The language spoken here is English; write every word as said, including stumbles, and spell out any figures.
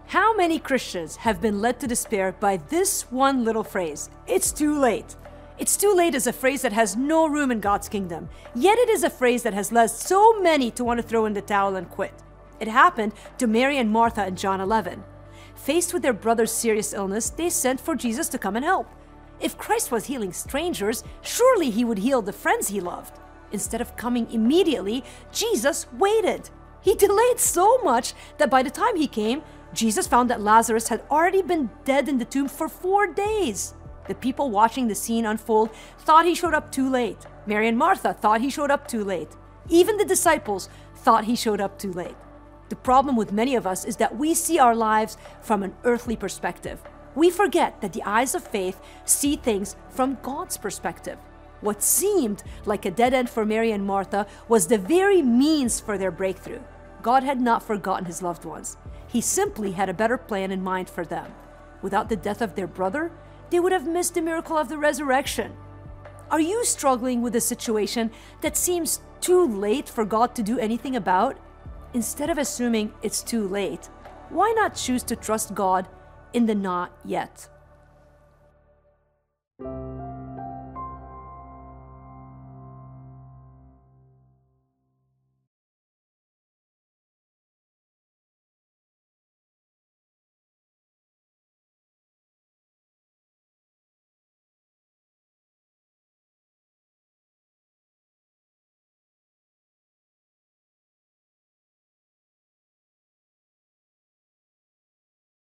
How many Christians have been led to despair by this one little phrase, "It's too late"? It's too late is a phrase that has no room in God's kingdom, yet it is a phrase that has led so many to want to throw in the towel and quit. It happened to Mary and Martha in John eleven. Faced with their brother's serious illness, they sent for Jesus to come and help. If Christ was healing strangers, surely he would heal the friends he loved. Instead of coming immediately, Jesus waited. He delayed so much that by the time he came, Jesus found that Lazarus had already been dead in the tomb for four days. The people watching the scene unfold thought he showed up too late. Mary and Martha thought he showed up too late. Even the disciples thought he showed up too late. The problem with many of us is that we see our lives from an earthly perspective. We forget that the eyes of faith see things from God's perspective. What seemed like a dead end for Mary and Martha was the very means for their breakthrough. God had not forgotten his loved ones. He simply had a better plan in mind for them. Without the death of their brother, they would have missed the miracle of the resurrection. Are you struggling with a situation that seems too late for God to do anything about? Instead of assuming it's too late, why not choose to trust God in the not yet?